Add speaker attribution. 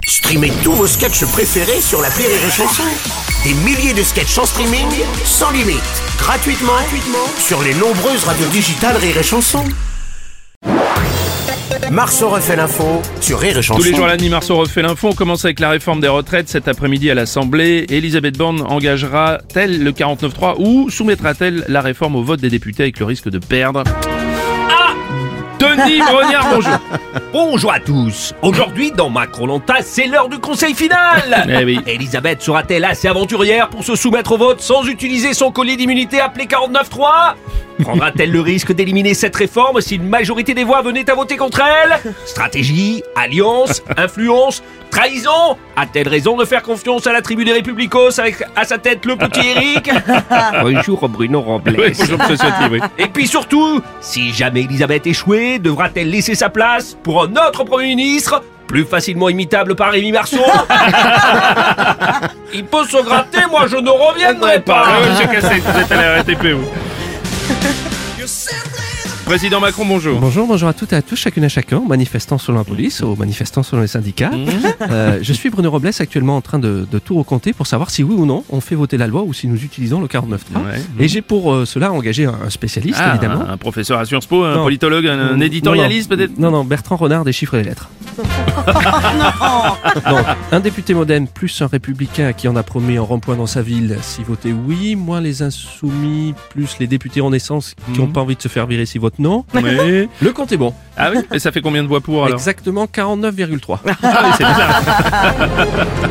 Speaker 1: Streamez tous vos sketchs préférés sur l'appli Rire et Chanson. Des milliers de sketchs en streaming, sans limite, gratuitement sur les nombreuses radios digitales Rire et Chanson. Marceau refait l'info sur Rire et Chanson.
Speaker 2: Tous les jours à la nuit, Marceau refait l'info. On commence avec la réforme des retraites. Cet après-midi à l'Assemblée, Elisabeth Borne engagera-t-elle le 49.3 ou soumettra-t-elle la réforme au vote des députés avec le risque de perdre? Denis Brognard, bonjour.
Speaker 3: Bonjour à tous. Aujourd'hui, dans Macron-Lanta, c'est l'heure du conseil final.
Speaker 2: Eh oui.
Speaker 3: Elisabeth sera-t-elle assez aventurière pour se soumettre au vote sans utiliser son collier d'immunité appelé 49.3? Prendra-t-elle le risque d'éliminer cette réforme si une majorité des voix venait à voter contre elle? Stratégie, alliance, influence, trahison? A-t-elle raison de faire confiance à la tribu des Républicos avec à sa tête le petit Eric? Bonjour Bruno Robles.
Speaker 2: Oui, bonjour monsieur Ciotti, oui.
Speaker 3: Et puis surtout, si jamais Elisabeth échouait, devra-t-elle laisser sa place pour un autre Premier ministre, plus facilement imitable par Rémi Marceau? Il peut se gratter, moi je ne reviendrai pas.
Speaker 2: Monsieur Cassel, vous êtes à la RATP, vous. Président Macron, bonjour.
Speaker 4: Bonjour à toutes et à tous, chacune et chacun, aux manifestants selon la police, aux manifestants selon les syndicats. Je suis Bruno Robles, actuellement en train de tout recompter pour savoir si oui ou non on fait voter la loi ou si nous utilisons le 49.3. Et j'ai pour cela engagé un spécialiste, évidemment.
Speaker 2: Un professeur à Sciences Po, un
Speaker 4: Non.
Speaker 2: politologue, un éditorialiste peut-être?
Speaker 4: Non, Bertrand Renard des chiffres et des lettres. Donc, un député modem plus un républicain qui en a promis un rond-point dans sa ville si votait oui, moins les insoumis plus les députés Renaissance qui n'ont pas envie de se faire virer si votent non.
Speaker 2: Oui.
Speaker 4: Le compte est bon.
Speaker 2: Ah oui? Et ça fait combien de voix pour alors?
Speaker 4: Exactement 49,3.
Speaker 2: Ah oui, c'est bizarre.